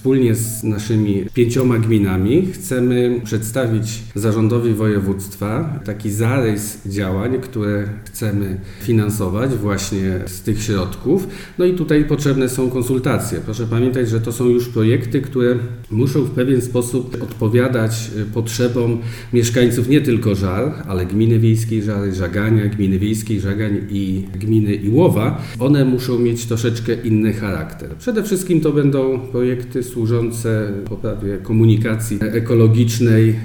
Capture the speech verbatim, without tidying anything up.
wspólnie z naszymi pięcioma gminami chcemy przedstawić zarządowi województwa taki zarys działań, które chcemy finansować właśnie z tych środków. No i tutaj potrzebne są konsultacje. Proszę pamiętać, że to są już projekty, które muszą w pewien sposób odpowiadać potrzebom mieszkańców nie tylko Żar, ale gminy wiejskiej Żary, Żagania, gminy wiejskiej Żagań i gminy Iłowa. One muszą mieć troszeczkę inny charakter. Przede wszystkim to będą projekty służące poprawie komunikacji ekologicznej